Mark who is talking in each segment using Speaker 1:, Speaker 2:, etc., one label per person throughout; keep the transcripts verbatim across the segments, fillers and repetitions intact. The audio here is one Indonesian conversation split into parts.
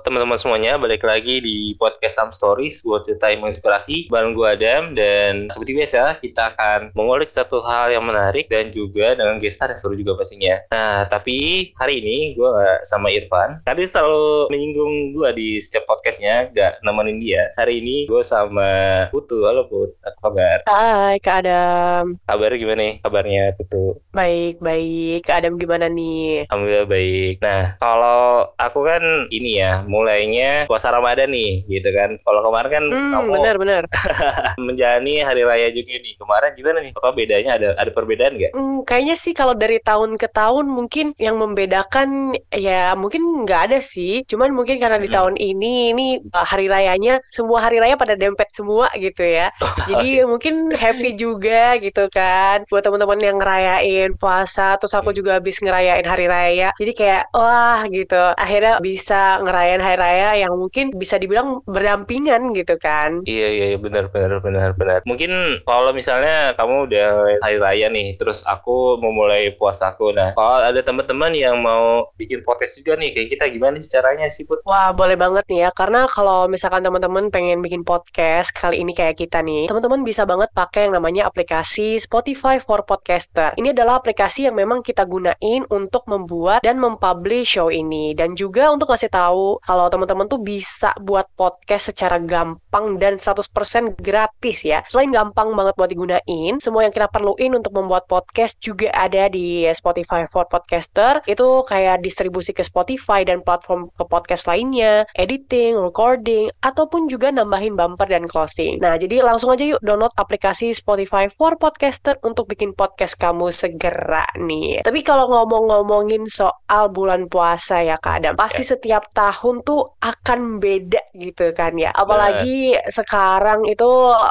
Speaker 1: teman-teman semuanya, balik lagi di podcast Some Stories, buat cerita yang menginspirasi. Bareng gue Adam, dan seperti biasa kita akan mengulik satu hal yang menarik dan juga dengan gestar yang seru juga pastinya. Nah, tapi hari ini gue sama Irfan, tadi selalu menyinggung gue di setiap podcastnya, gak nemenin dia. Hari ini gue sama Putu. Halo Put, apa kabar?
Speaker 2: Hai Kak Adam.
Speaker 1: Kabarnya gimana nih kabarnya Putu?
Speaker 2: Baik-baik. Kak Adam gimana nih?
Speaker 1: Alhamdulillah baik. Nah, kalau aku kan ini ya, mulainya puasa Ramadan nih, gitu kan. Kalau kemarin kan
Speaker 2: Hmm,
Speaker 1: kamu
Speaker 2: benar-benar.
Speaker 1: menjalani hari raya juga nih. Kemarin gimana nih? Apa bedanya? Ada ada perbedaan nggak?
Speaker 2: Hmm, kayaknya sih kalau dari tahun ke tahun mungkin yang membedakan ya mungkin nggak ada sih. Cuman mungkin karena di
Speaker 1: Mm-mm.
Speaker 2: tahun ini ini uh, hari rayanya semua hari raya pada dempet semua gitu ya.
Speaker 1: Oh, iya.
Speaker 2: Jadi mungkin happy juga gitu kan buat teman-teman yang ngerayain puasa. Terus aku juga habis ngerayain hari raya. Jadi kayak wah gitu. Akhirnya bisa ngerayain hari raya yang mungkin bisa dibilang berdampingan gitu kan.
Speaker 1: Iya iya iya, benar benar benar benar. Mungkin kalau misalnya kamu udah hari raya nih, terus aku mau mulai puasaku. Nah, kalau ada teman-teman yang mau bikin podcast juga nih kayak kita, gimana sih caranya sih Put?
Speaker 2: Wah, boleh banget nih ya. Karena kalau misalkan teman-teman pengen bikin podcast kali ini kayak kita nih, teman-teman bisa banget pakai yang namanya aplikasi Spotify for Podcaster. Ini adalah aplikasi yang memang kita gunain untuk membuat dan mempublish show ini. Dan juga untuk kasih tahu kalau teman-teman tuh bisa buat podcast secara gampang dan seratus persen gratis ya. Selain gampang banget buat digunain, semua yang kita perluin untuk membuat podcast juga ada di Spotify for Podcaster. Itu kayak distribusi ke Spotify dan platform ke podcast lainnya, editing, recording, ataupun juga nambahin bumper dan closing. Nah, jadi langsung aja yuk download aplikasi Spotify for Podcaster untuk bikin podcast kamu segera nih. Tapi kalau ngomong-ngomongin soal bulan puasa ya Kak Adam, pasti setiap tahun tuh akan beda gitu kan ya.
Speaker 1: Benar.
Speaker 2: Apalagi sekarang itu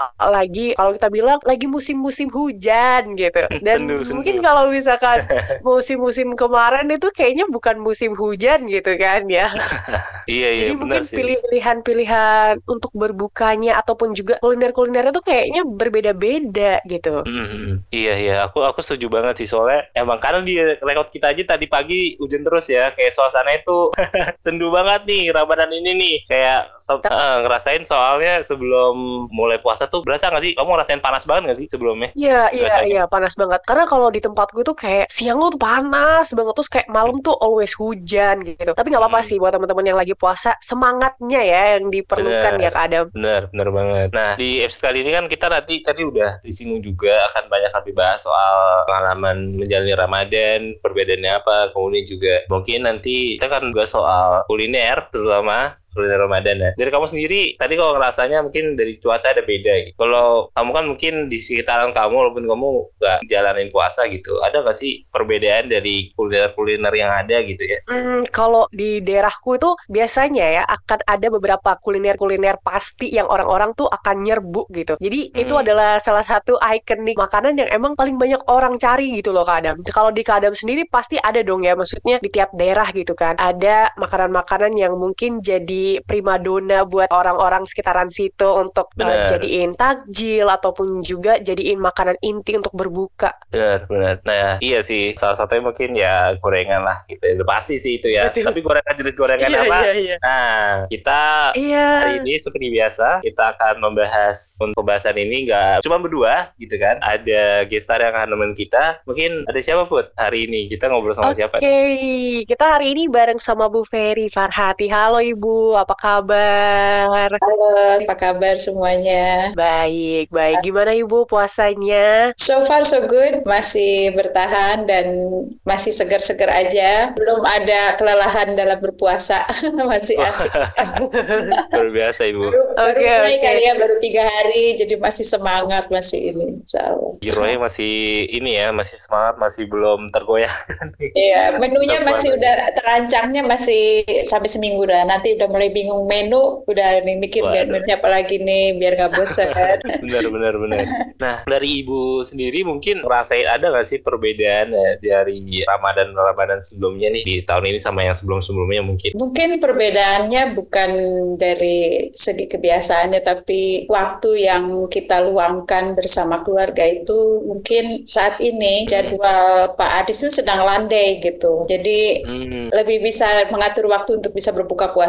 Speaker 2: lagi, kalau kita bilang lagi musim-musim hujan gitu. Dan
Speaker 1: Sendu
Speaker 2: mungkin
Speaker 1: sendu.
Speaker 2: kalau misalkan musim-musim kemarin itu kayaknya bukan musim hujan gitu kan ya.
Speaker 1: Iya iya
Speaker 2: Jadi
Speaker 1: benar
Speaker 2: mungkin
Speaker 1: sih.
Speaker 2: pilihan-pilihan untuk berbukanya ataupun juga kuliner-kulinernya tuh kayaknya berbeda-beda gitu.
Speaker 1: Mm-mm. Iya iya, aku aku setuju banget sih, soalnya emang karena di rekod kita aja tadi pagi hujan terus ya, kayak suasana itu sendu banget nih Ramadan ini nih, kayak se- eh, ngerasain soalnya sebelum mulai puasa tuh berasa nggak sih? Kamu ngerasain panas banget nggak sih sebelumnya
Speaker 2: Iya, iya,
Speaker 1: cuacanya?
Speaker 2: iya, panas banget. Karena kalau di tempatku tuh kayak siang tuh panas banget, terus kayak malam tuh always hujan gitu. Tapi nggak apa-apa
Speaker 1: Mm-mm.
Speaker 2: sih buat teman-teman yang lagi puasa, semangatnya ya yang diperlukan ya
Speaker 1: Bener,
Speaker 2: Kak Adam.
Speaker 1: bener, bener banget. Nah, di episode kali ini kan kita nanti tadi udah disinggung juga, akan banyak kali bahas soal pengalaman menjalani Ramadan, perbedaannya apa, kemudian juga mungkin nanti kita kan juga soal kuliner, terutama kuliner Ramadan ya. Dari kamu sendiri, tadi kalau ngerasanya mungkin dari cuaca ada beda gitu. Kalau kamu kan mungkin di sekitaran kamu, walaupun kamu nggak jalanin puasa gitu, ada nggak sih perbedaan dari kuliner-kuliner yang ada gitu ya?
Speaker 2: Hmm, kalau di daerahku itu biasanya ya akan ada beberapa kuliner-kuliner pasti yang orang-orang tuh akan nyerbu gitu. Jadi itu
Speaker 1: Hmm.
Speaker 2: adalah salah satu ikonik makanan yang emang paling banyak orang cari gitu loh Kak Adam. Kalau di Kak Adam sendiri pasti ada dong ya, maksudnya di tiap daerah gitu kan. Ada makanan-makanan yang mungkin jadi primadona buat orang-orang sekitaran situ untuk uh,
Speaker 1: Bener.
Speaker 2: jadiin takjil ataupun juga jadiin makanan inti untuk berbuka.
Speaker 1: Benar, benar. Nah, iya sih. Salah satunya mungkin ya gorengan lah gitu. Udah pasti sih itu ya.
Speaker 2: Betul.
Speaker 1: Tapi gorengan jenis gorengan
Speaker 2: Iya,
Speaker 1: apa?
Speaker 2: iya, iya.
Speaker 1: Nah, kita
Speaker 2: Iya.
Speaker 1: hari ini seperti biasa kita akan membahas, untuk pembahasan ini nggak cuma berdua gitu kan. Ada gestar yang akan nemenin kita. Mungkin ada siapa Put? Hari ini kita ngobrol sama siapa?
Speaker 2: Oke, kita hari ini bareng sama Bu Ferry Farhati. Halo Ibu, apa kabar?
Speaker 3: Halo, apa kabar semuanya?
Speaker 2: Baik, baik. Gimana Ibu puasanya?
Speaker 3: So far so good, masih bertahan dan masih segar-segar aja. Belum ada kelelahan dalam berpuasa, masih
Speaker 1: Wah,
Speaker 3: asik.
Speaker 1: luar biasa Ibu.
Speaker 3: Baru, baru
Speaker 2: Oke,
Speaker 3: mulai
Speaker 2: oke.
Speaker 3: kali ya, baru tiga hari, jadi masih semangat masih ini. So.
Speaker 1: Gironya masih ini ya, masih semangat, masih belum tergoyah.
Speaker 3: Iya, menunya
Speaker 1: Tetap
Speaker 3: masih
Speaker 1: puasa.
Speaker 3: udah terancangnya masih sampai seminggu dah. Nanti udah mulai bingung menu, udah nih mikir biar
Speaker 1: Waduh.
Speaker 3: menunya apa lagi nih, biar nggak bosan.
Speaker 1: Benar, benar, benar. Nah, dari ibu sendiri mungkin ngerasain ada nggak sih perbedaan ya, dari Ramadan Ramadan sebelumnya nih di tahun ini sama yang sebelum-sebelumnya mungkin?
Speaker 3: Mungkin perbedaannya bukan dari segi kebiasaannya, tapi waktu yang kita luangkan bersama keluarga itu mungkin saat ini jadwal Pak Adis itu sedang landai gitu. Jadi
Speaker 1: Hmm.
Speaker 3: lebih bisa mengatur waktu untuk bisa berbuka puasa di rumah.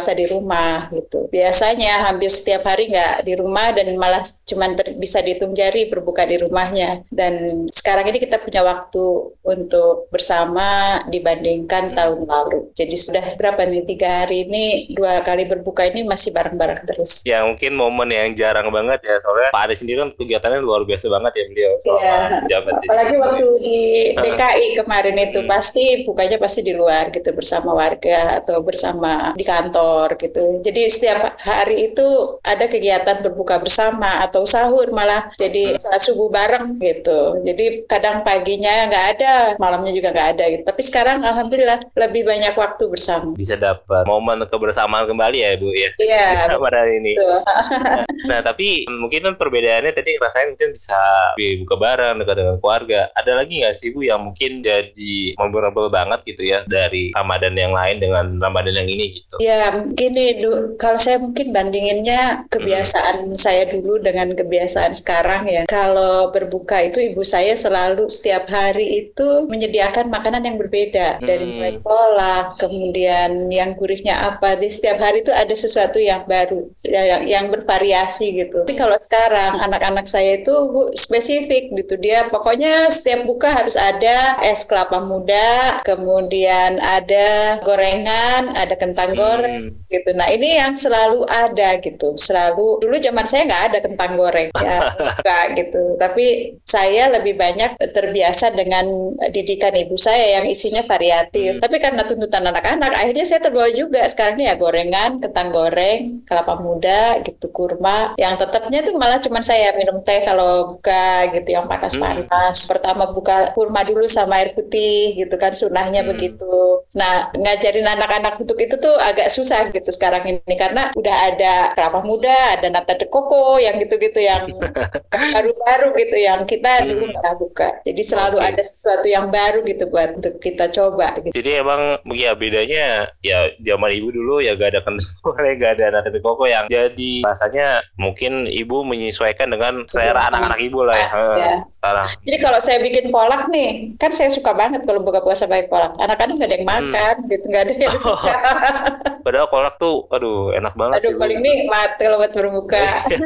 Speaker 3: rumah gitu. Biasanya hampir setiap hari nggak di rumah dan malah cuma ter- bisa dihitung jari berbuka di rumahnya. Dan sekarang ini kita punya waktu untuk bersama dibandingkan tahun lalu. Jadi sudah berapa nih, tiga hari ini dua kali berbuka ini masih bareng-bareng terus.
Speaker 1: Ya mungkin momen yang jarang banget ya, soalnya Pak Ade sendiri kan kegiatannya luar biasa banget ya beliau selama
Speaker 3: Ya,
Speaker 1: jabat.
Speaker 3: apalagi waktu di D K I kemarin itu hmm. pasti bukanya pasti di luar gitu bersama warga atau bersama di kantor gitu. Jadi setiap hari itu ada kegiatan berbuka bersama atau sahur malah jadi salat subuh bareng gitu. Jadi kadang paginya nggak ada, malamnya juga nggak ada gitu. Tapi sekarang alhamdulillah lebih banyak waktu bersama.
Speaker 1: Bisa dapat momen kebersamaan kembali ya Bu ya.
Speaker 3: Iya.
Speaker 1: Pada ini. Nah, nah tapi mungkin kan perbedaannya tadi rasain mungkin bisa buka bareng dekat dengan keluarga. Ada lagi nggak sih Bu yang mungkin jadi memorable banget gitu ya dari Ramadan yang lain dengan Ramadan yang ini gitu?
Speaker 3: Ya gini, kalau saya mungkin bandinginnya kebiasaan hmm. saya dulu dengan kebiasaan sekarang ya. Kalau berbuka itu ibu saya selalu setiap hari itu menyediakan makanan yang berbeda hmm. dari mulai kolak, kemudian yang gurihnya apa. Di setiap hari itu ada sesuatu yang baru, yang, yang bervariasi gitu. Tapi kalau sekarang anak-anak saya itu spesifik gitu, dia pokoknya setiap buka harus ada es kelapa muda, kemudian ada gorengan, ada kentang goreng hmm. gitu. Nah ini yang selalu ada gitu, selalu. Dulu zaman saya nggak ada kentang goreng ya, enggak gitu. Tapi saya lebih banyak terbiasa dengan didikan ibu saya yang isinya variatif. Hmm. Tapi karena tuntutan anak-anak, akhirnya saya terbawa juga. Sekarang ini ya gorengan, kentang goreng, kelapa muda gitu, kurma. Yang tetapnya tuh malah cuma saya minum teh kalau buka gitu, yang panas-panas. Hmm. Pertama buka kurma dulu sama air putih gitu kan, sunahnya hmm. begitu. Nah ngajarin anak-anak untuk itu tuh agak susah gitu sekarang ini karena udah ada kelapa muda, ada nata de coco yang gitu-gitu yang baru-baru gitu yang kita dulu nggak pernah buka. Jadi selalu okay. ada sesuatu yang baru gitu buat untuk kita coba. Gitu.
Speaker 1: Jadi emang ya bedanya ya zaman ibu dulu ya gak ada kentang goreng, gak ada nata de coco yang jadi rasanya mungkin ibu menyesuaikan dengan selera anak-anak ibu lah ya.
Speaker 3: ya.
Speaker 1: Sekarang.
Speaker 3: Jadi kalau saya bikin kolak nih, kan saya suka banget kalau buka puasa pakai kolak. Anak-anak nggak ada yang makan hmm. gitu, nggak ada yang suka.
Speaker 1: Padahal kolak tuh, aduh enak banget.
Speaker 3: Aduh
Speaker 1: sih,
Speaker 3: paling nikmat kalau buat berbuka.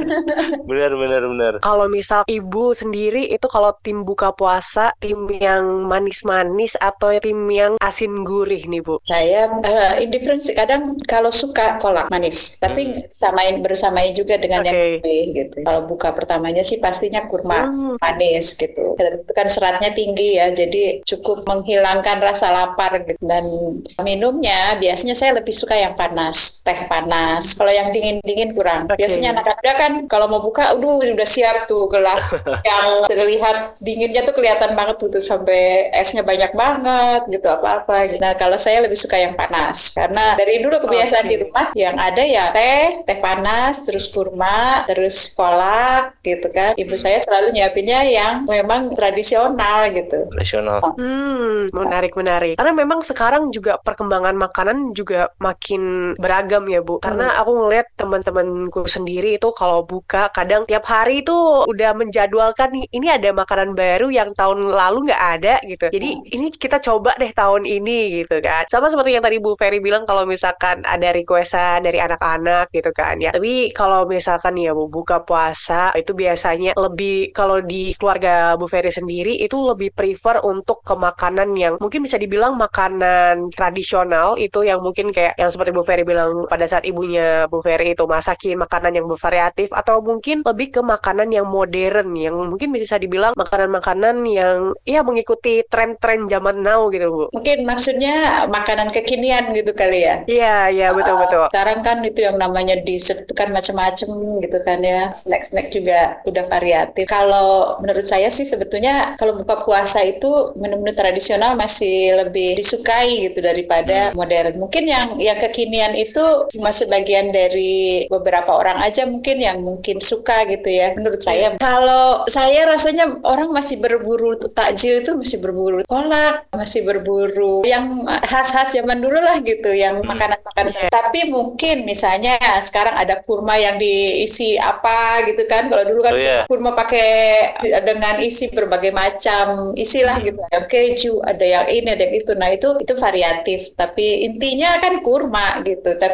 Speaker 1: bener bener bener.
Speaker 2: Kalau misal ibu sendiri itu kalau tim buka puasa, tim yang manis-manis atau tim yang asin gurih nih Bu?
Speaker 3: Saya uh, indifferent sih, kadang kalau suka kolak manis, tapi hmm. samain bersamai juga dengan okay. yang gurih gitu. Kalau buka pertamanya sih pastinya kurma hmm. manis gitu. Dan itu kan seratnya tinggi ya, jadi cukup menghilangkan rasa lapar gitu. Dan minumnya biasanya saya lebih suka yang panas, teh panas. Kalau yang dingin-dingin kurang. Okay. Biasanya anak-anak kan kalau mau buka, aduh udah siap tuh gelas yang terlihat dinginnya tuh kelihatan banget tuh, tuh sampai esnya banyak banget gitu apa-apa. Nah kalau saya lebih suka yang panas karena dari dulu kebiasaan okay. di rumah yang ada ya teh, teh panas, terus kurma, terus kolak gitu kan. Ibu saya selalu nyiapinnya yang memang tradisional gitu.
Speaker 1: Tradisional.
Speaker 2: Hmm, menarik menarik. Karena memang sekarang juga perkembangan makanan juga makin beragam ya Bu. Karena hmm. aku ngeliat teman-temanku sendiri itu kalau buka kadang tiap hari itu udah menjadwalkan nih, ini ada makanan baru yang tahun lalu nggak ada gitu. Jadi hmm. ini kita coba deh tahun ini gitu kan. Sama seperti yang tadi Bu Ferry bilang kalau misalkan ada requestan dari anak-anak gitu kan ya. Tapi kalau misalkan ya Bu buka puasa itu biasanya lebih, kalau di keluarga Bu Ferry sendiri itu lebih prefer untuk ke makanan yang mungkin bisa dibilang makanan tradisional, itu yang mungkin kayak yang seperti Bu Ferry bilang pada saat ibunya Bu Ferry itu masakin makanan yang bervariatif, atau mungkin lebih ke makanan yang modern yang mungkin bisa dibilang makanan-makanan yang ya mengikuti tren-tren zaman now gitu Bu.
Speaker 3: Mungkin maksudnya makanan kekinian gitu kali ya.
Speaker 2: Iya, iya betul-betul.
Speaker 3: Uh, sekarang kan itu yang namanya dessert itu kan macam-macam gitu kan ya. Snack-snack juga udah variatif. Kalau menurut saya sih sebetulnya kalau buka puasa itu menu-menu tradisional masih lebih disukai gitu daripada hmm. modern. Mungkin yang yang kekinian itu cuma sebagian dari beberapa orang aja mungkin yang mungkin suka gitu ya. Menurut saya, kalau saya rasanya orang masih berburu takjil itu masih berburu kolak, masih berburu yang khas-khas zaman dulu lah gitu, yang hmm. makanan-makanan. Yeah. Tapi mungkin misalnya sekarang ada kurma yang diisi apa gitu kan. Kalau dulu kan oh, yeah. kurma pakai dengan isi berbagai macam isilah hmm. gitu. Ada keju, ada yang ini, ada yang itu. Nah itu itu variatif. Tapi intinya kan kurma gitu. Tapi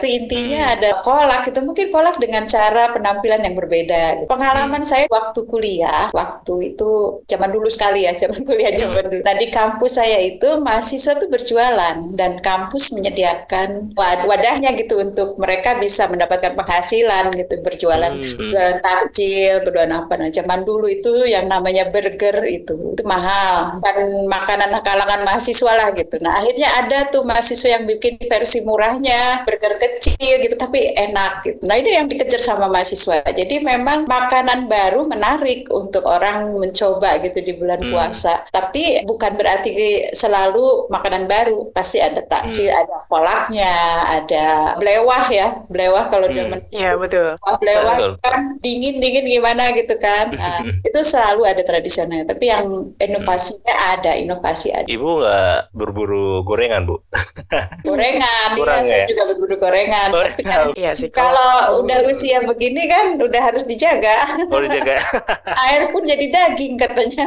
Speaker 3: Tapi intinya ada kolak itu, mungkin kolak dengan cara penampilan yang berbeda. Pengalaman saya waktu kuliah, waktu itu zaman dulu sekali ya, zaman kuliah zaman dulu. Nah di kampus saya itu mahasiswa tuh berjualan dan kampus menyediakan wad- wadahnya gitu untuk mereka bisa mendapatkan penghasilan gitu, berjualan
Speaker 1: Hmm.
Speaker 3: berjualan takjil, berjualan apa. Nah zaman dulu itu yang namanya burger itu itu mahal, kan makanan kalangan mahasiswa lah gitu. Nah akhirnya ada tuh mahasiswa yang bikin versi murahnya, burger kecil gitu tapi enak gitu. Nah ini yang dikejar sama mahasiswa. Jadi memang makanan baru menarik untuk orang mencoba gitu di bulan
Speaker 1: Hmm.
Speaker 3: puasa. Tapi bukan berarti selalu makanan baru. Pasti ada takjil,
Speaker 1: Hmm.
Speaker 3: ada kolaknya, ada blewah ya. Blewah kalau
Speaker 1: Hmm.
Speaker 3: zaman
Speaker 2: Iya, betul.
Speaker 3: Wah, blewah
Speaker 1: Betul.
Speaker 3: kan dingin-dingin gimana gitu kan. Nah, itu selalu ada tradisionalnya. Tapi yang inovasinya ada, inovasi ada.
Speaker 1: Ibu nggak berburu gorengan, Bu?
Speaker 3: Gorengan,
Speaker 1: Kurang
Speaker 3: iya, saya
Speaker 1: ya?
Speaker 3: juga berburu gorengan.
Speaker 1: Oh,
Speaker 3: Tapi kan
Speaker 2: Iya sih.
Speaker 3: kalau udah usia begini kan udah harus dijaga.
Speaker 1: Oh, dijaga.
Speaker 3: Air pun jadi daging katanya.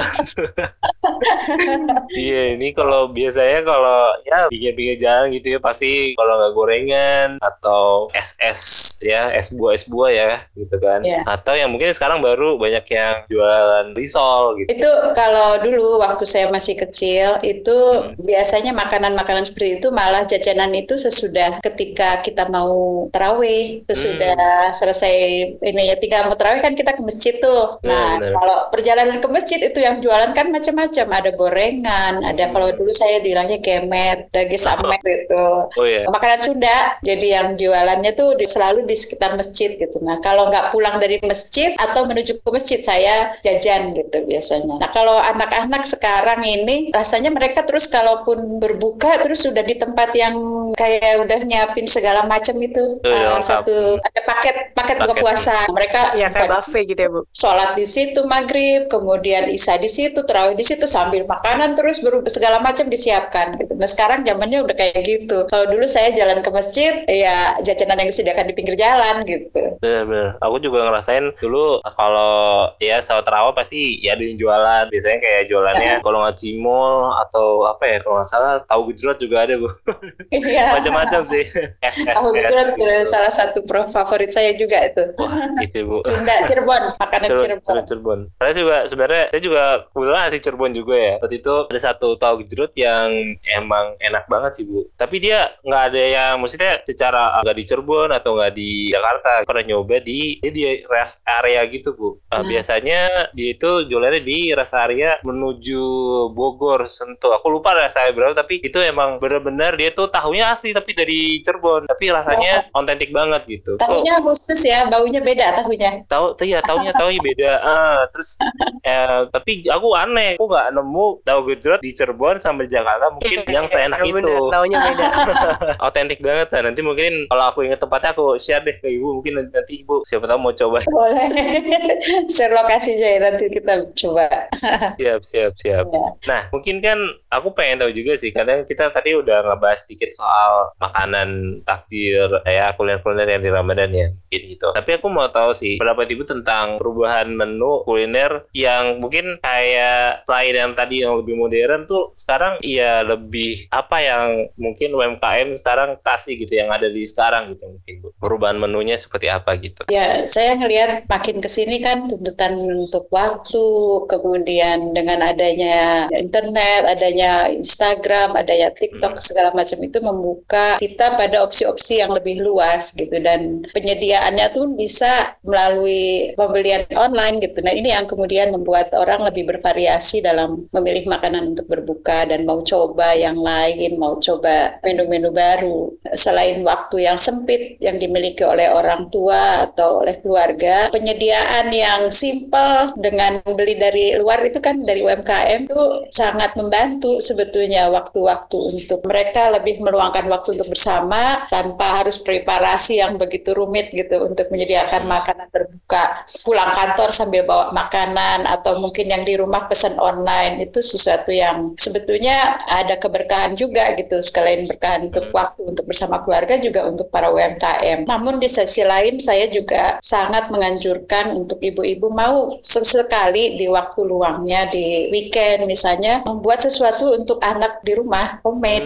Speaker 1: Iya, ini kalau biasanya kalau ya pinggir-pinggir jalan gitu ya pasti kalau nggak gorengan atau es es ya es buah es buah ya gitu kan.
Speaker 3: Iya.
Speaker 1: Atau yang mungkin sekarang baru banyak yang jualan risol gitu.
Speaker 3: Itu kalau dulu waktu saya masih kecil itu biasanya makanan-makanan seperti itu malah jajanan itu sesudah ketika kita mau tarawih, sesudah selesai ini ya tinggal mau tarawih kan kita ke masjid tuh. Nah,
Speaker 1: Benar, benar.
Speaker 3: kalau perjalanan ke masjid itu yang jualan kan macam-macam, ada gorengan, ada kalau dulu saya bilangnya kemet, daging samet itu.
Speaker 1: Oh ya.
Speaker 3: Makanan Sunda, jadi yang jualannya tuh di- selalu di sekitar masjid gitu. Nah, kalau nggak pulang dari masjid atau menuju ke masjid, saya jajan gitu biasanya. Nah, kalau anak-anak sekarang ini, rasanya mereka terus kalaupun berbuka, terus sudah di tempat yang kayak udah nyiapin segala macam itu.
Speaker 1: Oh,
Speaker 3: Uh,
Speaker 1: lengkap.
Speaker 3: satu, ada paket, paket buka
Speaker 1: Paket.
Speaker 3: puasa. Mereka
Speaker 2: Iya, kayak
Speaker 3: buka-
Speaker 2: buffet gitu ya, Bu.
Speaker 3: sholat di situ maghrib, kemudian isya di situ, tarawih di situ sambil makanan terus baru segala macam disiapkan gitu. Nah sekarang zamannya udah kayak gitu. Kalau dulu saya jalan ke masjid, ya jajanan yang disediakan di pinggir jalan gitu.
Speaker 1: Bener-bener. Aku juga ngerasain dulu kalau ya saat terawih pasti ya ada yang jualan. Biasanya kayak jualannya kalau nggak cimol atau apa ya kalau nggak salah tahu gejrot juga ada, Bu.
Speaker 3: Iya.
Speaker 1: Macam-macam sih. Es es
Speaker 3: Tahu
Speaker 1: es
Speaker 3: gejrot
Speaker 1: gitu.
Speaker 3: salah satu pro favorit saya juga itu.
Speaker 1: Wah, itu Bu.
Speaker 3: Sunda Cirebon, makanan
Speaker 1: Cirebon,
Speaker 3: Cirebon.
Speaker 1: Cirebon, Cirebon. Saya juga sebenarnya saya juga kebetulan asli Cirebon juga ya. Waktu itu ada satu tahu gejrot yang emang enak banget sih Bu. Tapi dia nggak ada yang maksudnya secara nggak di Cirebon atau nggak di Jakarta. Pernah nyoba di dia di rest area gitu Bu. Nah,
Speaker 3: Hmm.
Speaker 1: Biasanya dia itu jualannya di rest area menuju Bogor Sentul. Aku lupa rest area berapa tapi itu emang benar-benar dia tuh tahunya asli tapi dari Cirebon. Tapi rasanya otentik banget gitu. Kok-
Speaker 3: Tahunya khusus ya, baunya beda tahunya.
Speaker 1: tahu tuh ya taunya taunya beda ah terus eh, tapi aku aneh aku nggak nemu tahu gejrot di Cirebon sama di Jakarta mungkin yang seenak
Speaker 2: Iya,
Speaker 1: itu
Speaker 2: bener, taunya beda.
Speaker 1: autentik banget lah nanti mungkin kalau aku ingat tempatnya aku share deh ke ibu mungkin nanti ibu siapa tahu mau coba.
Speaker 3: Boleh. Share lokasinya ya, nanti kita coba.
Speaker 1: Siap siap siap
Speaker 3: Ya.
Speaker 1: nah mungkin kan aku pengen tahu juga sih karena kita tadi udah ngebahas sedikit soal makanan takjil ya kuliner-kuliner yang di Ramadan ya mungkin gitu tapi aku mau tahu sih pendapat ibu tentang perubahan menu kuliner yang mungkin kayak selain yang tadi yang lebih modern tuh sekarang ya lebih apa yang mungkin U M K M sekarang kasih gitu yang ada di sekarang gitu mungkin Bu perubahan menunya seperti apa gitu.
Speaker 3: Ya, saya ngelihat makin ke sini kan tuntutan untuk waktu, kemudian dengan adanya internet, adanya Instagram, adanya TikTok, segala macam itu membuka kita pada opsi-opsi yang lebih luas gitu dan penyediaannya tuh bisa melalui pembelian online gitu. Nah, ini yang kemudian membuat orang lebih bervariasi dalam memilih makanan untuk berbuka dan mau coba yang lain, mau coba menu-menu baru. Selain waktu yang sempit yang dimiliki oleh orang tua atau oleh keluarga, penyediaan yang simpel dengan beli dari luar itu kan dari U M K M itu sangat membantu sebetulnya waktu-waktu untuk mereka lebih meluangkan waktu untuk bersama tanpa harus preparasi yang begitu rumit gitu untuk menyediakan makanan terbuka. Pulang kantor sambil bawa makanan atau mungkin yang di rumah pesan online itu sesuatu yang sebetulnya ada keberkahan juga gitu. Sekalian berkahan untuk waktu untuk bersama keluarga juga untuk para U M K M. Namun di sisi lain saya juga sangat menganjurkan untuk ibu-ibu mau sesekali di waktu luangnya di weekend misalnya membuat sesuatu untuk anak di rumah homemade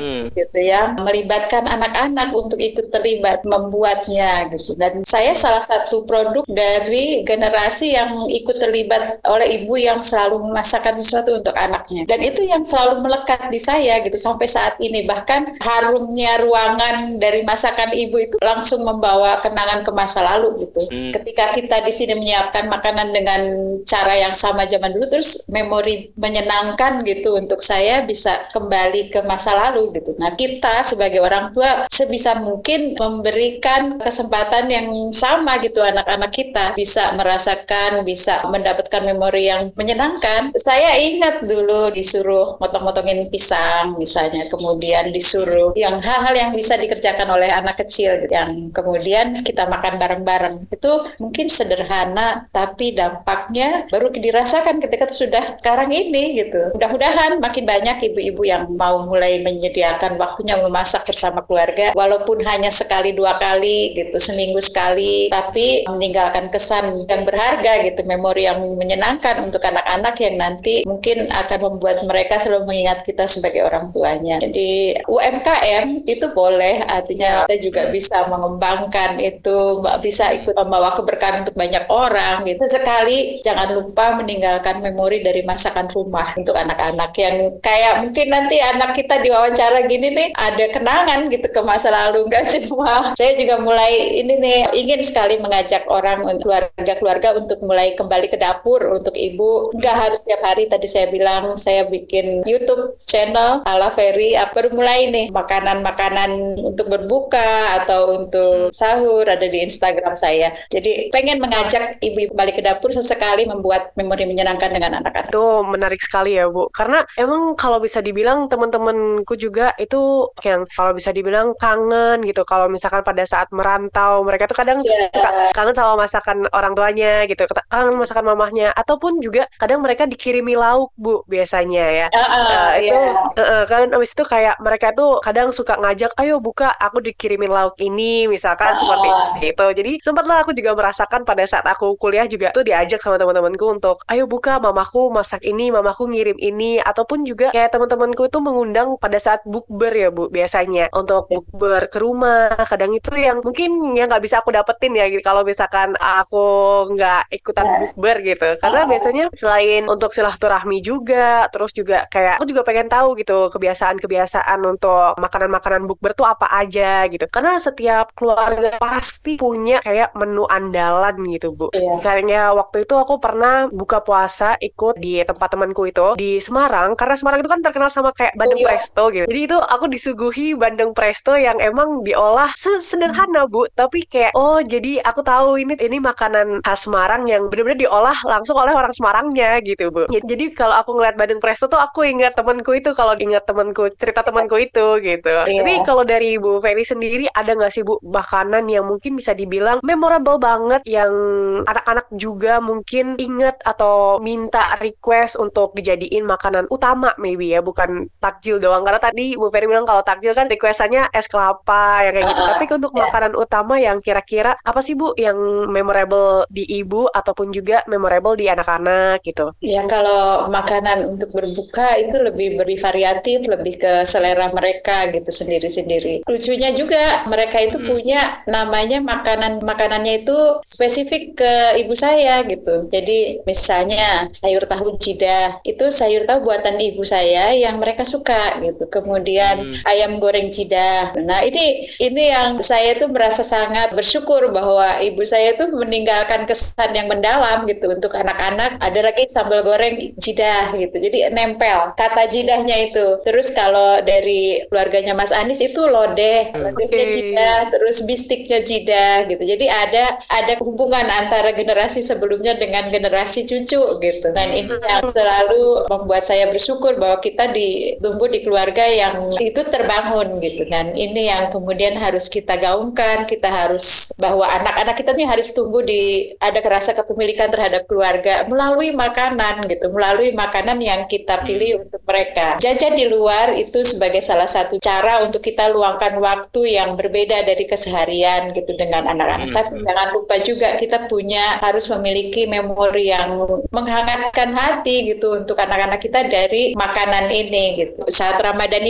Speaker 3: hmm. gitu ya, melibatkan anak-anak untuk ikut terlibat membuatnya gitu. Dan saya salah satu produk dari generasi yang ikut terlibat oleh ibu yang selalu memasakkan sesuatu untuk anaknya. Dan itu yang selalu melekat di saya gitu sampai saat ini. Bahkan harumnya ruangan dari masakan ibu itu langsung membawa kenangan ke masa lalu gitu. Hmm. Ketika kita di sini menyiapkan makanan dengan cara yang sama zaman dulu, terus memori menyenangkan gitu untuk saya bisa kembali ke masa lalu gitu. Nah, kita sebagai orang tua sebisa mungkin memberikan kesempatan yang sama gitu, anak-anak kita bisa merasakan, bisa mendapatkan memori yang menyenangkan. Saya ingat dulu disuruh motong-motongin pisang misalnya, kemudian disuruh yang hal-hal yang bisa dikerjakan oleh anak kecil gitu, yang kemudian kita makan bareng-bareng. Itu mungkin sederhana, tapi dampaknya baru dirasakan ketika sudah sekarang ini gitu. Mudah-mudahan makin banyak ibu-ibu yang mau mulai menyediakan waktunya memasak bersama keluarga, walaupun hanya sekali dua kali gitu, seminggu sekali, tapi meninggalkan kesan yang berharga gitu, memori yang menyenangkan untuk anak-anak yang nanti mungkin akan membuat mereka selalu mengingat kita sebagai orang tuanya. Jadi U M K M itu boleh, artinya kita juga bisa mengembangkan itu, bisa ikut membawa keberkahan untuk banyak orang gitu. Sekali jangan lupa meninggalkan memori dari masakan rumah untuk anak-anak yang kayak mungkin nanti anak kita diwawancara gini nih, ada kenangan gitu ke masa lalu. Enggak semua. Saya juga mulai ini nih, ingin sekali mengajak orang, keluarga-keluarga untuk mulai kembali ke dapur untuk ibu. Enggak harus setiap hari, tadi saya bilang saya bikin YouTube channel ala Ferry, baru mulai nih makanan-makanan untuk berbuka atau untuk sahur ada di Instagram saya. Jadi pengen mengajak ibu balik ke dapur sesekali membuat memori menyenangkan dengan anak-anak.
Speaker 2: Itu menarik sekali ya Bu, karena emang kalau bisa dibilang teman-temanku juga itu yang kalau bisa dibilang kangen gitu, kalau misalkan pada saat merantau mereka tuh kadang yeah. suka kangen sama masakan orang tuanya gitu, kangen masakan mamahnya, ataupun juga kadang mereka dikirimi lauk Bu biasanya ya. Uh, uh, uh, itu yeah. uh, uh, kan abis itu kayak mereka tuh kadang suka ngajak, ayo buka aku dikirimin lauk ini misalkan uh, seperti itu. Jadi sempatlah aku juga merasakan pada saat aku kuliah juga tuh diajak sama teman-temanku untuk ayo buka, mamaku masak ini, mamaku ngirim ini, ataupun juga kayak teman-temanku itu mengundang pada saat bukber ya Bu biasanya untuk bukber ke rumah. Kadang itu yang mungkin yang nggak bisa aku dapetin ya gitu, kalau misalkan aku nggak ikutan bukber gitu, karena biasanya selain untuk silaturahmi juga, terus juga kayak aku juga pengen tahu gitu kebiasaan-kebiasaan untuk makanan-makanan bukber tuh apa aja gitu, karena setiap keluarga pasti punya kayak menu andalan gitu Bu. Iya. Kayaknya waktu itu aku pernah buka puasa ikut di tempat temanku itu di Semarang, karena Semarang itu kan terkenal sama kayak bandeng oh, iya. presto gitu. Jadi itu aku disuguhi bandeng presto yang emang diolah sederhana Bu, tapi kayak oh jadi aku tahu ini ini makanan khas Semarang yang benar-benar diolah langsung oleh orang Semarangnya gitu Bu. Jadi kalau aku ngeliat bandeng presto tuh aku ingat temanku itu, kalau ingat temanku cerita temanku itu gitu. Iya. Tapi kalau dari Bu Ferry sendiri ada nggak sih Bu makanan yang mungkin bisa dibilang memorable banget yang anak-anak juga mungkin ingat atau minta request untuk dijadiin makanan utama maybe ya, bukan takjil doang, karena tadi Bu Ferry bilang kalau takjil kan requestannya es kelapa yang kayak gitu. Uh, Tapi untuk yeah. makanan utama yang kira-kira apa sih Bu yang memorable di ibu ataupun juga memorable di anak-anak gitu?
Speaker 3: Ya kalau makanan untuk berbuka itu lebih bervariatif, lebih ke selera mereka gitu sendiri-sendiri. Lucunya juga mereka itu hmm. punya namanya makanan makanannya itu spesifik ke ibu saya gitu. Jadi misalnya sayur tahu jidah itu sayur tahu buatan ibu saya yang mereka suka gitu. Kemudian hmm. ayam goreng jidah. Nah ini ini yang saya tuh merasa sangat bersyukur bahwa ibu saya tuh meninggalkan kesan yang mendalam gitu untuk anak-anak. Ada lagi sambal goreng jidah gitu. Jadi nempel kata jidahnya itu. Terus kalau dari keluarganya Mas Anies itu lodeh, lodehnya okay. jidah, terus bistiknya jidah gitu. Jadi ada ada hubungan antara generasi sebelumnya dengan generasi cucu gitu. Dan ini yang selalu membuat saya bersyukur bahwa kita ditumbuh di keluarga yang itu terbangun gitu. Dan ini yang kemudian harus kita gaungkan, kita harus bahwa anak-anak kita nih harus tumbuh di ada rasa kepemilikan terhadap keluarga melalui makanan gitu, melalui makanan yang kita pilih untuk mereka. Jajan di luar itu sebagai salah satu cara untuk kita luangkan waktu yang berbeda dari keseharian gitu dengan anak-anak. Hmm. Tapi jangan lupa juga kita punya harus memiliki memori yang menghangatkan hati gitu untuk anak-anak kita dari makanan ini gitu. Saat Ramadan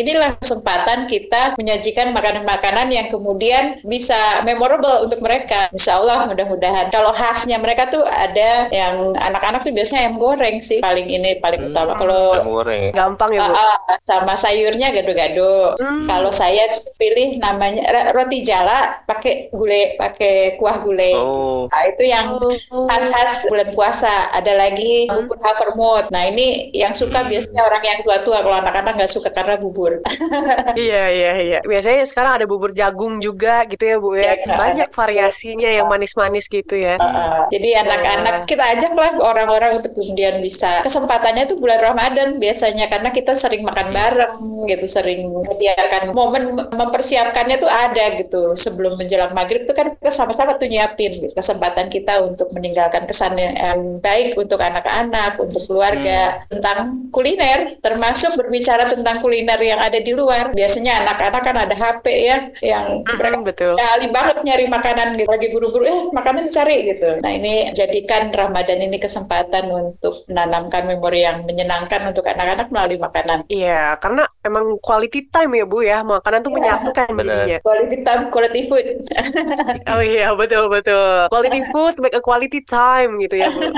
Speaker 3: inilah kesempatan kita menyajikan makanan-makanan yang kemudian bisa memorable untuk mereka. Insya Allah mudah-mudahan. Kalau khasnya mereka tuh ada yang anak-anak tuh biasanya ayam goreng sih paling ini paling
Speaker 1: Hmm,
Speaker 3: utama. Kalau
Speaker 1: ayam goreng.
Speaker 2: Gampang ya, Bu?
Speaker 3: uh, uh, sama sayurnya gado-gado.
Speaker 2: Hmm.
Speaker 3: Kalau saya pilih namanya ra- roti jala pakai gulai, pakai kuah gulai.
Speaker 1: Oh,
Speaker 3: Nah, itu yang
Speaker 2: Oh.
Speaker 3: khas-khas bulan puasa. Ada lagi bubur havermut. Nah, ini yang suka
Speaker 1: Hmm.
Speaker 3: biasanya orang yang tua-tua. Kalau anak-anak nggak suka karena bubur.
Speaker 2: Iya, iya, iya. Biasanya sekarang ada bubur jagung juga gitu ya, Bu ya.
Speaker 3: Ya,
Speaker 2: Banyak variasinya yang manis-manis gitu ya.
Speaker 3: Uh, jadi anak-anak kita ajaklah orang-orang untuk kemudian bisa kesempatannya tuh bulan Ramadan biasanya karena kita sering makan bareng gitu, sering menyediakan momen mempersiapkannya tuh ada gitu sebelum menjelang maghrib tuh kan kita sama-sama tuh nyiapin gitu, kesempatan kita untuk meninggalkan kesan yang baik untuk anak-anak, untuk keluarga tentang kuliner, termasuk berbicara tentang kuliner yang ada di luar. Biasanya anak-anak kan ada H P ya yang mereka
Speaker 2: Mm, betul.
Speaker 3: ya, ahli banget nyari makanan gitu, lagi buru-buru eh makanan dicari gitu. Nah ini jadikan Ramadan ini kesempatan untuk menanamkan memori yang menyenangkan untuk anak-anak melalui makanan.
Speaker 2: Iya, karena emang quality time ya, Bu ya. Makanan tuh
Speaker 3: Iya.
Speaker 2: menyatukan
Speaker 1: Benar.
Speaker 2: jadinya.
Speaker 3: Quality time, quality food.
Speaker 2: Oh iya, betul, betul. Quality food make a quality time gitu ya, Bu.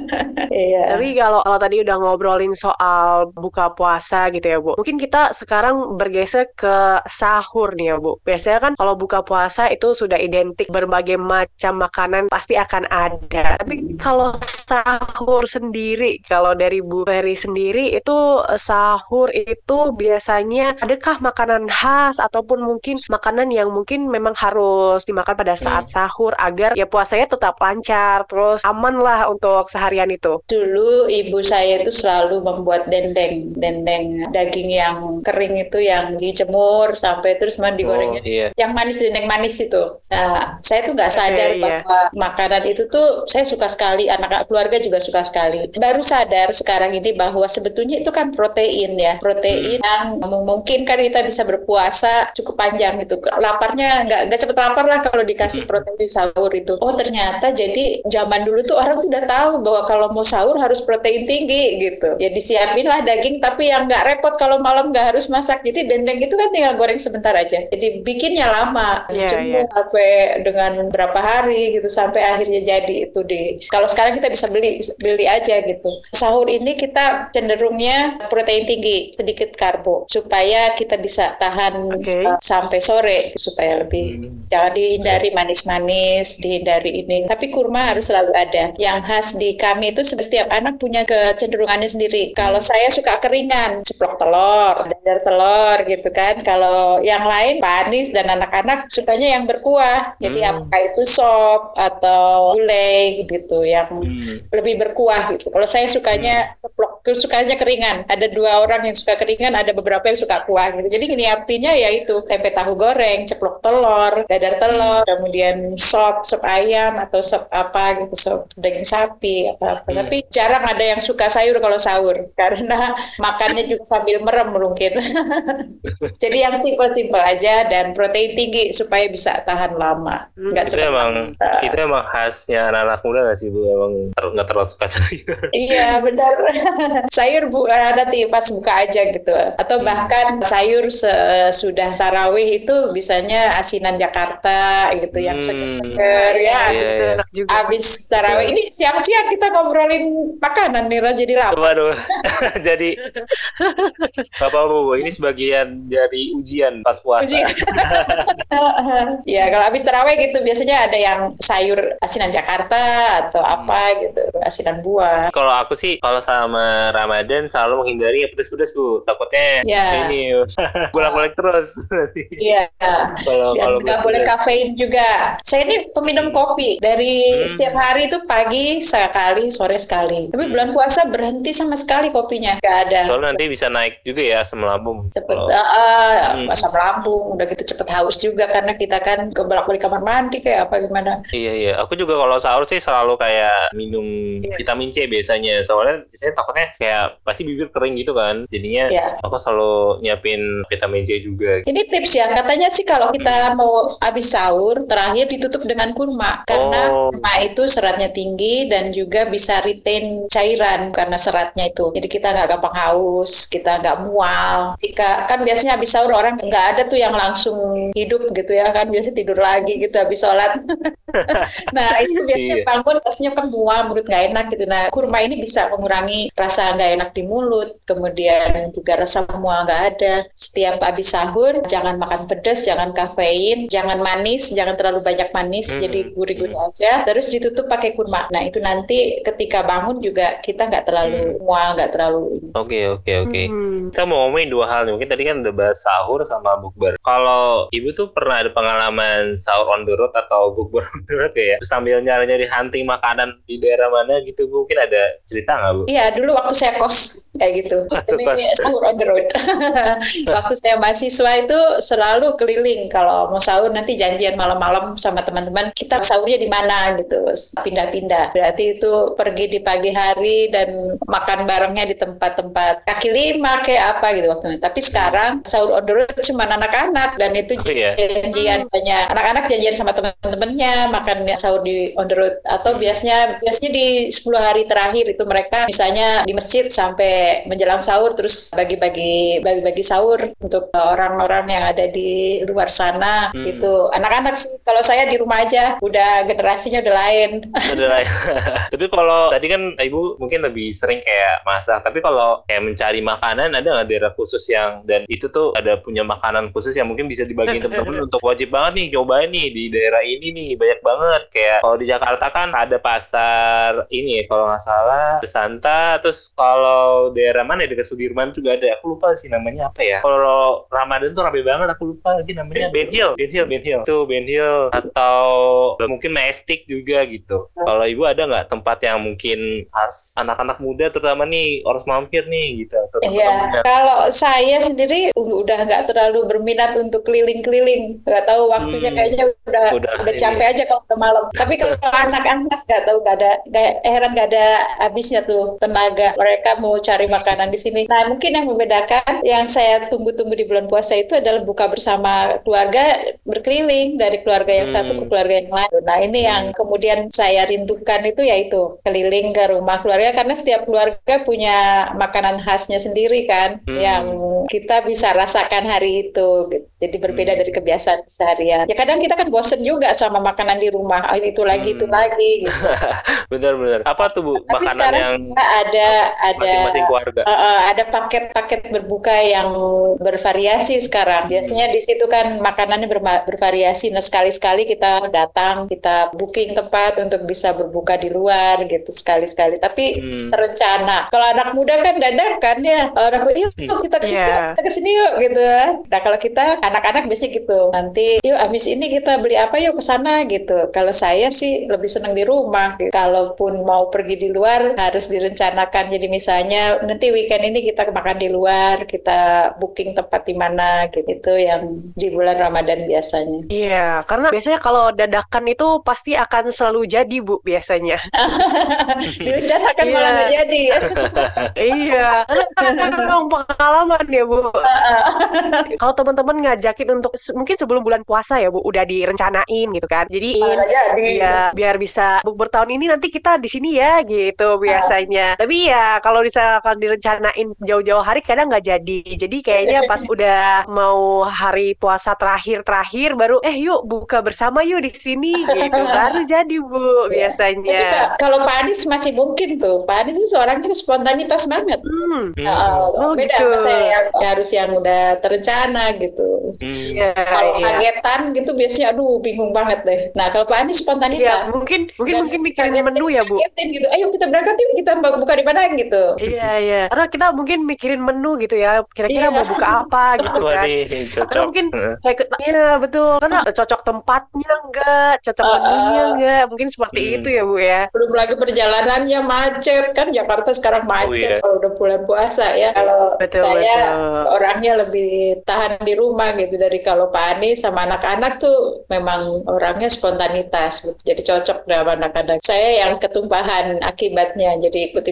Speaker 3: Iya.
Speaker 2: Tapi kalau kalau tadi udah ngobrolin soal buka puasa gitu ya, Bu. Mungkin kita sekarang bergeser ke sahur nih ya, Bu. Biasanya kan kalau buka puasa itu sudah identik berbagai macam makanan pasti akan ada. Tapi kalau sahur sendiri, kalau dari Bu Ferry sendiri itu eh, sahur itu biasanya adakah makanan khas ataupun mungkin makanan yang mungkin memang harus dimakan pada saat sahur agar ya puasanya tetap lancar terus aman lah untuk seharian itu.
Speaker 3: Dulu ibu saya itu selalu membuat dendeng, dendeng daging yang kering itu yang dijemur sampai terus mau digoreng.
Speaker 1: Oh, iya.
Speaker 3: Yang manis, dendeng manis itu. Nah, saya tuh nggak sadar
Speaker 2: Oke, iya.
Speaker 3: bahwa makanan itu tuh saya suka sekali, anak keluarga juga suka sekali. Baru sadar sekarang ini bahwa sebetulnya itu kan protein ya, protein yang memungkinkan kita bisa berpuasa cukup panjang gitu. Laparnya nggak nggak cepet lapar lah kalau dikasih protein di sahur itu. Oh ternyata jadi zaman dulu tuh orang udah tahu bahwa kalau mau sahur harus protein tinggi gitu. Ya disiapin lah daging tapi yang nggak repot kalau malam nggak harus masak. Jadi dendeng itu kan tinggal goreng sebentar aja. Jadi bikinnya lama,
Speaker 2: Iya,
Speaker 3: dijemur
Speaker 2: iya.
Speaker 3: sampai dengan berapa hari gitu sampai akhirnya jadi itu di. Kalau sekarang kita bisa beli beli aja gitu. Sahur ini kita cenderungnya protein tinggi, sedikit karbo supaya kita bisa tahan
Speaker 2: Oke.
Speaker 3: uh, sampai sore supaya lebih jangan dihindari manis-manis, dihindari ini. Tapi kurma harus selalu ada. Yang khas di kami itu setiap anak punya kecenderungannya sendiri. Kalau saya suka keringan, ceplok telur, dadar telur gitu kan. Kalau yang lain manis dan anak-anak sukanya yang berkuah. Jadi
Speaker 1: Hmm.
Speaker 3: apakah itu sop atau gulai gitu yang
Speaker 1: Hmm.
Speaker 3: lebih berkuah gitu. Kalau saya sukanya ceplok, sukanya keringan. Ada dua orang yang suka keringan, ada beberapa yang suka kuah gitu. Jadi nyiapinnya ya itu tempe tahu goreng, ceplok telur, dadar telur, kemudian sop, sop ayam atau sop apa gitu, sop daging sapi apa apa.
Speaker 1: Hmm.
Speaker 3: Tapi jarang ada yang suka sayur kalau sahur karena makannya juga sambil merem mungkin. Jadi yang simpel-simpel aja dan protein tinggi supaya bisa tahan lama. Nggak
Speaker 1: Itu
Speaker 3: cepat
Speaker 1: emang
Speaker 3: lapar.
Speaker 1: itu emang khasnya anak-anak muda nggak sih, Bu? Emang ter- nggak terlalu suka sayur.
Speaker 3: Iya benar. Sayur bu nanti pas buka aja gitu. Atau bahkan sayur sesudah tarawih itu bisanya asinan Jakarta gitu yang
Speaker 1: Hmm.
Speaker 3: seger-seger ya.
Speaker 1: Iya,
Speaker 3: Habis,
Speaker 1: iya.
Speaker 2: Enak juga.
Speaker 3: habis tarawih ini siang-siang kita ngobrolin makanan nih Ra, jadi lapar.
Speaker 1: Waduh, jadi nggak apa-apa, Bu. Ini sebagian dari ujian pas puasa.
Speaker 3: Uji. Ya kalau habis tarawih gitu biasanya ada yang sayur asinan Jakarta atau apa gitu, asinan buah.
Speaker 1: Kalau aku sih, kalau sama Ramadan selalu menghindari yang pedas-pedas, Bu. Takutnya
Speaker 3: Ya.
Speaker 1: ini bolak-balik terus.
Speaker 3: Iya.
Speaker 1: Kalau
Speaker 3: Dan
Speaker 1: kalau
Speaker 3: nggak boleh
Speaker 1: pedas-pedas.
Speaker 3: kafein juga. Saya ini peminum kopi dari setiap hari itu pagi sekali, sore sekali. Tapi bulan puasa berhenti sama sekali kopinya, nggak ada.
Speaker 1: Soalnya nanti bisa naik juga ya asam lambung.
Speaker 3: Cepet
Speaker 1: Kalau-
Speaker 3: uh, asam lambung, udah gitu cepet haus juga karena kita kan ke bolak-balik kamar mandi kayak apa gimana.
Speaker 1: Iya iya, aku juga kalau sahur sih selalu kayak minum vitamin C biasanya. Soalnya biasanya takutnya maksudnya kayak pasti bibir kering gitu kan. Jadinya
Speaker 3: Ya.
Speaker 1: aku selalu nyiapin vitamin C juga.
Speaker 3: Ini tips ya, katanya sih kalau kita mau habis sahur, terakhir ditutup dengan kurma. Karena
Speaker 1: Oh.
Speaker 3: kurma itu seratnya tinggi dan juga bisa retain cairan karena seratnya itu. Jadi kita nggak gampang haus, kita nggak mual. Jika kan biasanya habis sahur orang nggak ada tuh yang langsung hidup gitu ya kan, biasanya tidur lagi gitu habis sholat. Nah itu biasanya
Speaker 1: Iya.
Speaker 3: bangun rasanya kan mual, mulut nggak enak gitu. Nah kurma ini bisa mengurangi rasa nggak enak di mulut, kemudian juga rasa mual nggak ada. Setiap habis sahur jangan makan pedas, jangan kafein, jangan manis, jangan terlalu banyak manis,
Speaker 1: Hmm.
Speaker 3: jadi gurih-gurih aja. Terus ditutup pakai kurma. Nah itu nanti ketika bangun juga kita nggak terlalu mual, nggak terlalu.
Speaker 1: Oke oke oke.
Speaker 2: Hmm.
Speaker 1: Kita mau ngomongin dua hal nih. Mungkin tadi kan udah bahas sahur sama bukber. Kalau ibu tuh pernah ada pengalaman sahur on the road atau bukber on the road kayak sambil nyari-nyari hunting makanan di daerah mana gitu, Bu? Mungkin ada cerita nggak, Bu?
Speaker 3: Iya, dulu waktu saya kos kayak gitu. Ini
Speaker 1: Kos.
Speaker 3: sahur on the road. Waktu saya mahasiswa itu selalu keliling. Kalau mau sahur nanti janjian malam-malam sama teman-teman. Kita sahurnya di mana gitu. Pindah-pindah. Berarti itu pergi di pagi hari dan makan barengnya di tempat-tempat kaki lima kayak apa gitu waktu itu. Tapi sekarang sahur on the road cuma anak-anak dan itu
Speaker 1: Oh, iya.
Speaker 3: janjian hanya anak-anak janjian sama teman-temannya makan sahur di on the road atau biasanya biasanya di sepuluh hari terakhir itu mereka misalnya di masjid sampai menjelang sahur terus bagi-bagi bagi-bagi sahur untuk orang-orang yang ada di luar sana.
Speaker 1: Hmm.
Speaker 3: Itu anak-anak sih, kalau saya di rumah aja udah generasinya udah lain.
Speaker 1: Ada lah. Tapi kalau tadi kan ibu mungkin lebih sering kayak masak. Tapi kalau kayak mencari makanan, ada nggak daerah khusus yang dan itu tuh ada punya makanan khusus yang mungkin bisa dibagiin teman-teman untuk wajib banget nih cobain nih di daerah ini nih banyak banget. Kayak kalau di Jakarta kan ada pasar ini kalau nggak salah Santa. Terus kalau daerah mana ya, dekat Sudirman juga ada. Aku lupa sih namanya apa ya. Kalau Ramadan tuh rame banget. Aku lupa lagi namanya. Ben Hill, Ben Hill, Ben Hill. Tuh Ben Hill atau mungkin Majestic juga gitu. Kalau ibu ada nggak tempat yang mungkin khas anak-anak muda terutama nih harus mampir nih gitu atau
Speaker 3: Iya,
Speaker 1: teman-temannya?
Speaker 3: kalau saya sendiri udah nggak terlalu berminat untuk keliling-keliling, nggak tahu waktunya
Speaker 1: Hmm,
Speaker 3: kayaknya udah
Speaker 1: udah,
Speaker 3: udah capek aja kalau udah malam. Tapi kalau anak-anak nggak tahu nggak ada, nggak heran nggak ada habisnya tuh tenaga mereka mau cari makanan di sini. Nah mungkin yang membedakan yang saya tunggu-tunggu di bulan puasa itu adalah buka bersama keluarga berkeliling dari keluarga yang satu ke
Speaker 1: Hmm.
Speaker 3: keluarga yang lain. Nah ini yang kemudian saya rindukan itu yaitu keliling ke rumah keluarga karena setiap keluarga punya makanan khasnya sendiri kan
Speaker 1: Hmm.
Speaker 3: yang kita bisa rasakan hari itu gitu. Jadi berbeda
Speaker 1: Hmm.
Speaker 3: dari kebiasaan seharian. Ya kadang kita kan bosen juga sama makanan di rumah. Ah, itu lagi itu
Speaker 1: Hmm.
Speaker 3: lagi gitu.
Speaker 1: Bener-bener. Apa tuh Bu
Speaker 3: Tapi
Speaker 1: makanan
Speaker 3: sekarang
Speaker 1: yang
Speaker 3: kita ada ada
Speaker 1: masing-masing keluarga?
Speaker 3: Uh, uh, ada paket-paket berbuka yang bervariasi sekarang. Biasanya di situ kan makanannya berma- bervariasi. Nah sekali-sekali kita datang, kita booking tempat untuk bisa berbuka di luar gitu sekali-sekali. Tapi
Speaker 1: Hmm.
Speaker 3: terencana. Kalau anak muda kan dadakan ya. Kalau anak muda yuk kita kesini,
Speaker 2: Iya.
Speaker 3: yuk, kita kesini yuk gitu. Nah kalau kita anak-anak biasanya gitu. Nanti yuk habis ini kita beli apa yuk ke sana gitu. Kalau saya sih lebih senang di rumah. Gitu. Kalaupun mau pergi di luar harus direncanakan. Jadi misalnya nanti weekend ini kita makan di luar, kita booking tempat di mana gitu. Itu yang di bulan Ramadan biasanya.
Speaker 2: Iya, karena biasanya kalau dadakan itu pasti akan selalu jadi, Bu, biasanya.
Speaker 3: Direncanakan
Speaker 2: Iya.
Speaker 3: malah nggak jadi.
Speaker 2: Iya, karena memang pengalaman ya, Bu. Kalau teman-teman ngajakin untuk se- mungkin sebelum bulan puasa ya, Bu, udah direncanain gitu kan. Jadiin
Speaker 3: Malah nggak jadi.
Speaker 2: ya biar bisa bukber tahun ini nanti kita di sini ya gitu biasanya. Tapi ya kalau misalkan direncanain jauh-jauh hari kadang nggak jadi. Jadi kayaknya pas udah mau hari puasa terakhir-terakhir baru eh yuk buka bersama yuk di sini gitu. Baru jadi, Bu,
Speaker 3: Tapi
Speaker 2: biasanya.
Speaker 3: ka- kalau Pak Anies masih mungkin tuh. Pak Anies itu seorangnya spontanitas banget.
Speaker 2: Hmm.
Speaker 3: Nah,
Speaker 2: Oh,
Speaker 3: beda
Speaker 2: gitu.
Speaker 3: sama saya yang harus yang udah terencana gitu.
Speaker 1: Hmm.
Speaker 2: Iya,
Speaker 3: Kalau
Speaker 2: iya.
Speaker 3: kagetan gitu biasanya aduh bingung banget deh. Nah kalau Pak Anies
Speaker 2: Iya,
Speaker 3: spontanitas.
Speaker 2: mungkin mungkin
Speaker 3: Dan
Speaker 2: mungkin mikirin
Speaker 3: kagetin-
Speaker 2: menu ya, Bu.
Speaker 3: kagetin gitu. Ayo kita berangkat yuk kita buka di mana gitu.
Speaker 2: Iya, iya. Karena kita mungkin mikirin menu gitu ya. Kira-kira
Speaker 3: Iya.
Speaker 2: mau buka apa gitu
Speaker 1: Wah
Speaker 2: kan.
Speaker 1: nih
Speaker 2: Karena
Speaker 1: cocok.
Speaker 2: mungkin
Speaker 1: Heeh.
Speaker 2: kayak ke- iya betul. Karena cocok tempatnya enggak, cocok
Speaker 3: Uh,
Speaker 2: menunya enggak. Mungkin seperti
Speaker 1: Hmm.
Speaker 2: itu ya, Bu ya.
Speaker 3: Belum lagi perjalanannya macet kan Jakarta sekarang macet
Speaker 1: Oh, iya.
Speaker 3: kalau udah bulan puasa ya. Kalau
Speaker 2: Betul,
Speaker 3: saya
Speaker 2: betul.
Speaker 3: orangnya lebih tahan di rumah gitu dari kalau Pak Anies sama anak-anak tuh memang orangnya spontanitas gitu. Jadi cocok dengan anak-anak. Saya yang ketumpahan akibatnya jadi ikut-ikutan.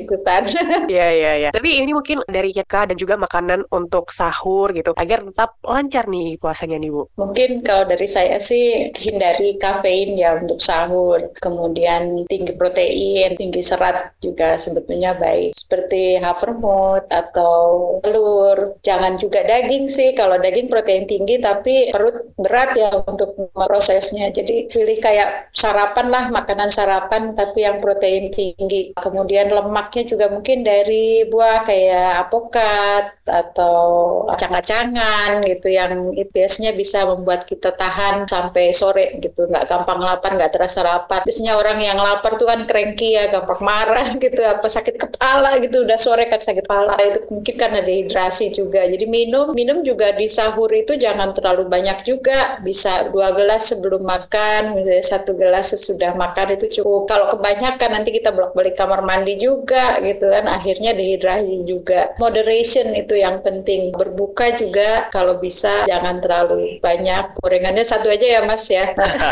Speaker 2: Iya, iya, iya. Tapi ini mungkin dari Kak dan juga makanan untuk sahur gitu, agar tetap lancar nih puasanya nih Bu.
Speaker 3: Mungkin kalau dari saya sih hindari kafein ya untuk sahur. Kemudian tinggi protein, tinggi serat juga sebetulnya baik. Seperti havermut atau telur. Jangan juga daging sih. Kalau daging protein tinggi tapi perut berat ya untuk prosesnya. Jadi pilih kayak sarapan lah, makanan sarapan tapi yang protein tinggi. Kemudian lemaknya juga mungkin dari buah kayak apokat atau kacang-kacangan gitu yang itu biasanya bisa membuat kita tahan sampai sore gitu, nggak gampang lapar, nggak terasa lapar. Biasanya orang yang lapar tuh kan cranky ya, gampang marah gitu, apa sakit kepala gitu, udah sore kan sakit kepala. Itu mungkin karena dehidrasi juga. Jadi minum, minum juga di sahur itu jangan terlalu banyak juga, bisa dua gelas sebelum makan, misalnya satu gelas sesudah makan itu cukup. Kalau kebanyakan nanti kita bolak-balik kamar mandi juga gitu kan, akhirnya dehidrasi juga. Moderation itu yang penting. Berbuka juga kalau bisa jangan terlalu banyak. Gorengannya satu aja ya Mas ya.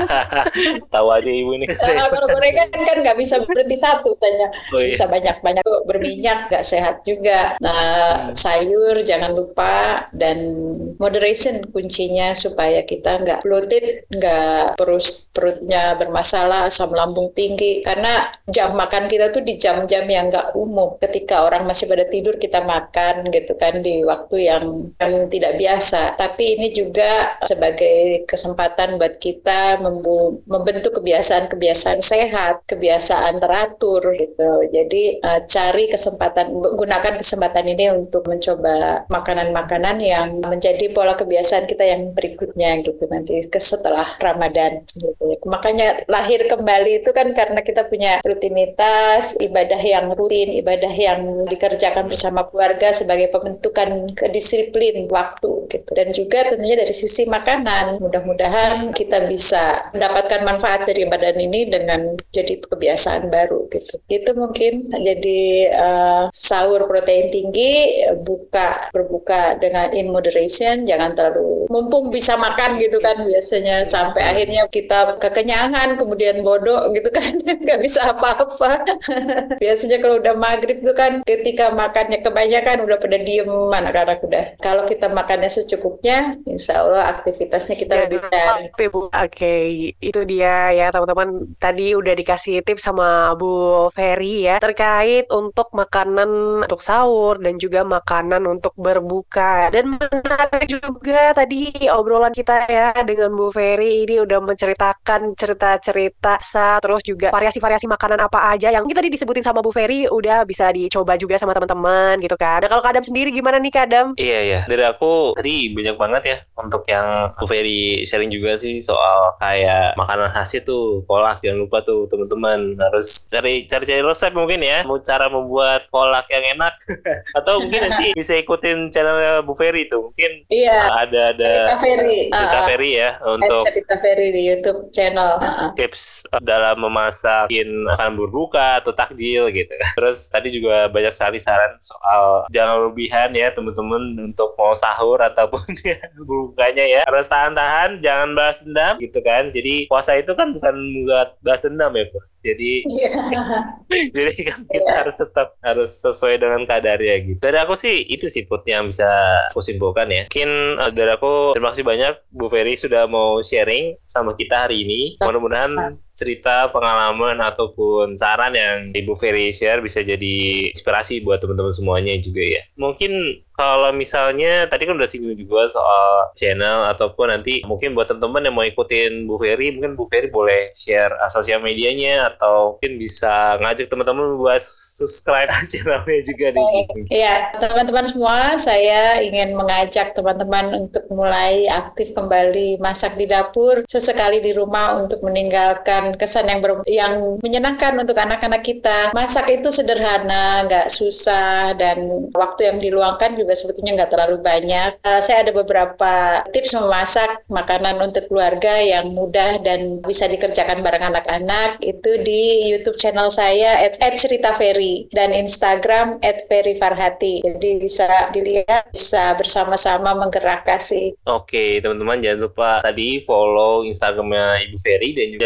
Speaker 1: Tahu aja Ibu nih.
Speaker 3: Nah, kalau gorengan kan nggak bisa berhenti satu, tanya.
Speaker 1: Oh, iya.
Speaker 3: Bisa banyak-banyak, berminyak nggak sehat juga. Nah, sayur jangan lupa, dan moderation kuncinya supaya kita nggak bloated, nggak perus perutnya bermasalah, asam lambung tinggi. Karena jam makan kita tuh di jam-jam yang nggak umum. Ketika orang masih pada tidur kita makan gitu kan, di waktu yang, yang tidak biasa. Tapi ini juga sebagai kesempatan buat kita membu- membentuk kebiasaan-kebiasaan sehat, kebiasaan teratur gitu. Jadi uh, cari kesempatan, gunakan kesempatan ini untuk mencoba makanan-makanan yang menjadi pola kebiasaan kita yang berikutnya gitu nanti ke setelah Ramadan gitu. Makanya lahir kembali itu kan karena kita punya rutinitas ibadah yang rutin, ibadah yang dikerjakan bersama keluarga sebagai pembentukan kedisiplin waktu gitu. Dan juga tentunya dari sisi makanan, mudah-mudahan kita bisa mendapatkan manfaat dari badan ini dengan jadi kebiasaan baru gitu. Itu mungkin jadi uh, sahur protein tinggi, buka berbuka dengan in moderation, jangan terlalu mumpung bisa makan gitu kan, biasanya sampai akhirnya kita kekenyangan kemudian bodoh gitu kan, nggak bisa apa-apa. Biasanya kalau udah maghrib tuh kan ketika makannya kebanyakan udah pada diem anak-anak udah. Kalau kita makannya secukupnya, insya Allah aktivitasnya kita lebih dari.
Speaker 2: Oke, okay, itu dia ya teman-teman. Tadi udah dikasih tips sama Bu Ferry ya terkait untuk makanan untuk sahur dan juga makanan untuk berbuka. Dan menarik juga tadi obrolan kita ya dengan Bu Ferry ini udah menceritakan cerita-cerita terus juga variasi-variasi makanan apa aja yang kita tadi disebutin sama Bu Ferry udah bisa dicoba juga sama teman-teman gitu kan. Nah kalau Kak Adam sendiri gimana nih Kak Adam?
Speaker 1: Iya ya, dari aku tadi banyak banget ya untuk yang Bu Ferry sharing juga sih soal kayak makanan khas itu kolak. Jangan lupa tuh teman-teman harus cari cari-cari resep mungkin ya, mau cara membuat kolak yang enak atau mungkin nanti bisa ikutin channelnya Bu Ferry tuh mungkin.
Speaker 3: Iya.
Speaker 1: Ada ada
Speaker 3: Cerita Ferry.
Speaker 1: Cerita
Speaker 3: uh,
Speaker 1: Ferry ya untuk
Speaker 3: Cerita Ferry di YouTube channel. Uh,
Speaker 1: tips dalam memasakin makanan berbuka atau takjil gitu. Terus tadi juga banyak sekali saran soal jangan lebihan ya teman-teman untuk mau sahur ataupun ya berbukanya ya. Harus tahan-tahan, jangan balas dendam gitu kan. Jadi puasa itu kan bukan buat balas dendam ya, Bu. Jadi
Speaker 3: yeah.
Speaker 1: jadi kan kita yeah. harus tetap harus sesuai dengan kadarnya gitu. Dari aku sih itu sih Put yang bisa aku simpulkan ya. Mungkin uh, dari aku terima kasih banyak Bu Ferry sudah mau sharing sama kita hari ini. Mudah-mudahan cerita, pengalaman ataupun saran yang Ibu Ferry share bisa jadi inspirasi buat teman-teman semuanya juga ya. Mungkin kalau misalnya tadi kan udah singgung juga soal channel ataupun nanti mungkin buat teman-teman yang mau ikutin Bu Ferry, mungkin Bu Ferry boleh share sosial medianya atau mungkin bisa ngajak teman-teman buat subscribe channelnya juga nih.
Speaker 3: Iya, teman-teman semua, saya ingin mengajak teman-teman untuk mulai aktif kembali masak di dapur sesekali di rumah untuk meninggalkan kesan yang ber- yang menyenangkan untuk anak-anak kita. Masak itu sederhana, nggak susah, dan waktu yang diluangkan juga sebetulnya nggak terlalu banyak. Uh, saya ada beberapa tips memasak makanan untuk keluarga yang mudah dan bisa dikerjakan bareng anak-anak. Itu di YouTube channel saya at, at cerita ferry dan Instagram at ferry farhati. Jadi bisa dilihat, bisa bersama-sama menggerak kasih.
Speaker 1: Oke teman-teman, jangan lupa tadi follow Instagramnya Ibu Ferry dan jangan lupa ikut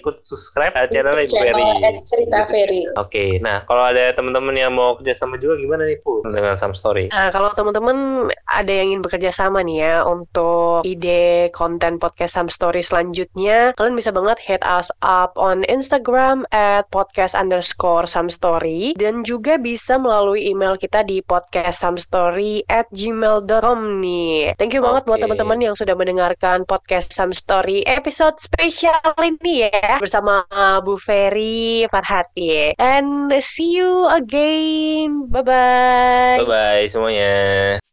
Speaker 1: ikut subscribe uh, channel Ibu
Speaker 3: channel
Speaker 1: Ferry.
Speaker 3: at Cerita Ferry.
Speaker 1: Oke, nah kalau ada teman-teman yang mau kerjasama juga gimana nih Bu dengan Some Story?
Speaker 2: Nah, kalau teman-teman ada yang ingin bekerja sama nih ya untuk ide konten podcast Some Story selanjutnya, kalian bisa banget hit us up on Instagram at podcast underscore Some Story, dan juga bisa melalui email kita di podcast some story at gmail dot com nih. Thank you banget buat
Speaker 1: Oke.
Speaker 2: teman-teman yang sudah mendengarkan podcast Some Story episode spesial ini ya bersama uh, Bu Ferry Farhati. And see you again. Bye-bye.
Speaker 1: Bye bye semuanya.